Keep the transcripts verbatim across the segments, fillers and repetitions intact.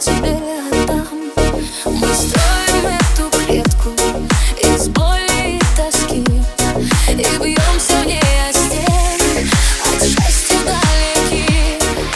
тебе отдам. Мы строим эту клетку из боли и тоски, и бьемся в ней о стены, от счастья далеки.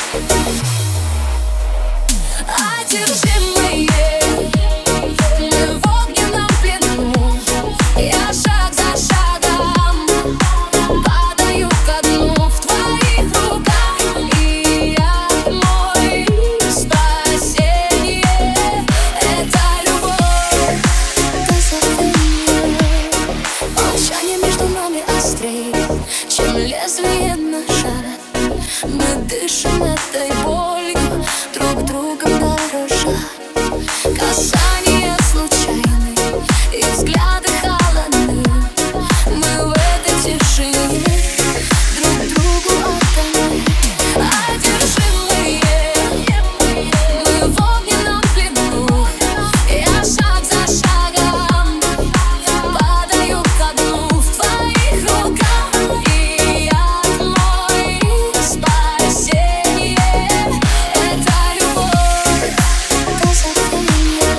Одержимые, мы в огненном плену. Я шаг за шагом падаю ко дну в твоих руках, и я мой спасение. Это любовь до забвения. Молчание между нами острей, чем лезвие ножа. Мы дышим этой болью, друг другом дорожа. Касания случайные и взгляды холодны. Мы в этой тишине друг другу отданы. Одержимые, мы в огненном плену. Я шаг за шагом падаю ко дну в твоих руках, и я мой спасение. Это любовь до забвения.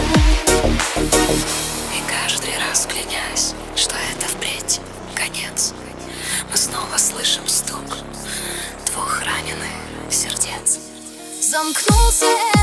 И каждый раз клянясь, что это впредь конец, мы снова слышим стук двух раненых сердец. Замкнулся